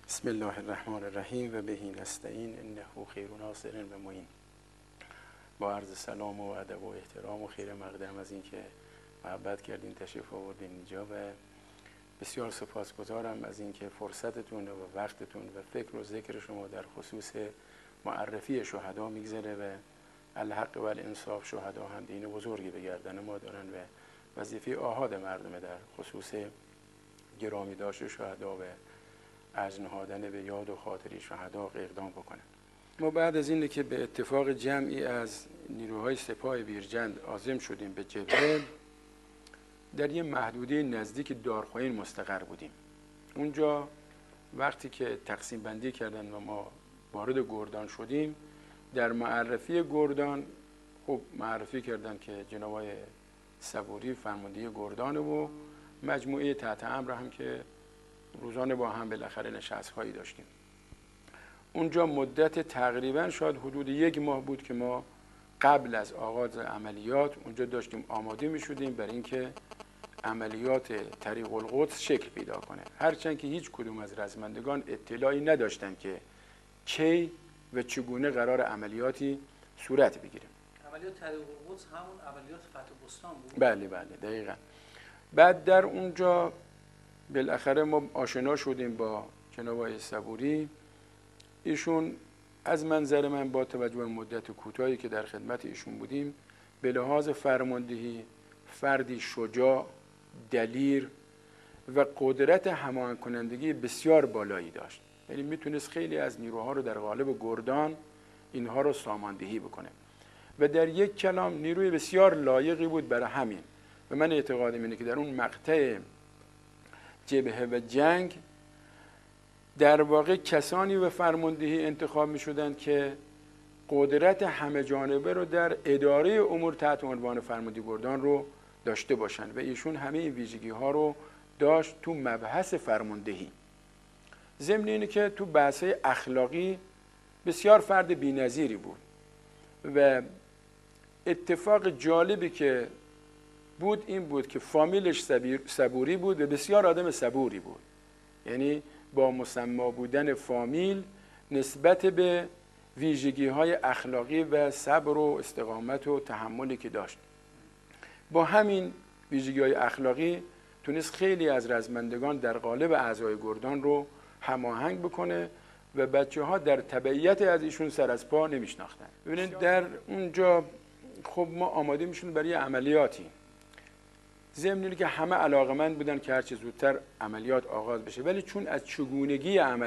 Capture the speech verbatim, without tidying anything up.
بسم الله الرحمن الرحیم و بهی نستعین انه خیر ناصر و معین. با عرض سلام و ادب و احترام و خیر مقدم از اینکه محبت کردین تشریف آوردین اینجا و بسیار سپاسگزارم از اینکه فرصتتون و وقتتون و فکر و ذکر شما در خصوص معرفی شهدا میگذره و الحق و الانصاف شهدا هم دین بزرگی به گردن ما دارن و وظیفه آحاد مردم در خصوص گرامی داشت شهدا و اجر نهادن به یاد و خاطری شهدا اقدام بکنن. ما بعد از اینه که به اتفاق جمعی از نیروهای سپاه بیرجند عازم شدیم به جبهه، در یه محدوده نزدیک دارخوین مستقر بودیم. اونجا وقتی که تقسیم بندی کردن و ما وارد گردان شدیم، در معرفی گردان خب معرفی کردن که جناب آقای صبوری فرمانده گردان و مجموعه تحت امر هم که روزانه با هم بالاخره نشست‌هایی داشتیم. اونجا مدت تقریبا شاید حدود یک ماه بود که ما قبل از آغاز عملیات اونجا داشتیم آماده می شدیم برای اینکه عملیات طریق القدس شکل پیدا کنه، هرچند که هیچ کدوم از رزمندگان اطلاعی نداشتن که کی و چگونه قرار عملیاتی صورت بگیره. عملیات طریق القدس همون عملیات فتح بستان بود؟ بله بله دقیقاً. بعد در اونجا بالاخره ما آشنا شدیم با جناب آقای صبوری. ایشون از منظر من با توجه به مدت کوتاهی که در خدمت ایشون بودیم به لحاظ فرماندهی فردی شجاع، دلیر و قدرت هماهنگ کنندگی بسیار بالایی داشت. یعنی میتونست خیلی از نیروها رو در قالب گردان اینها رو ساماندهی بکنه و در یک کلام نیروی بسیار لایقی بود برای همین. و من اعتقادم اینه که در اون مقطع جبهه و جنگ در واقع کسانی به فرماندهی انتخاب می شدن که قدرت همه جانبه رو در اداره امور تحت عنوان فرماندهی گردان رو داشته باشن و ایشون همه این ویژگی ها رو داشت تو مبحث فرماندهی. ضمن اینه که تو بحث اخلاقی بسیار فرد بی‌نظیری بود و اتفاق جالبی که بود این بود که فامیلش صبوری بود و بسیار آدم صبوری بود. یعنی با مسما بودن فامیل نسبت به ویژگی های اخلاقی و صبر و استقامت و تحملی که داشت، با همین ویژگی های اخلاقی تونست خیلی از رزمندگان در قالب اعضای گردان رو هماهنگ بکنه و بچه ها در تبعیت از ایشون سر از پا نمیشناختن. ببینید در اونجا خب ما آماده میشون برای عملیاتی، ضمن اینه که همه علاقمند بودن که هرچه زودتر عملیات آغاز بشه، ولی چون از چگونگی عمل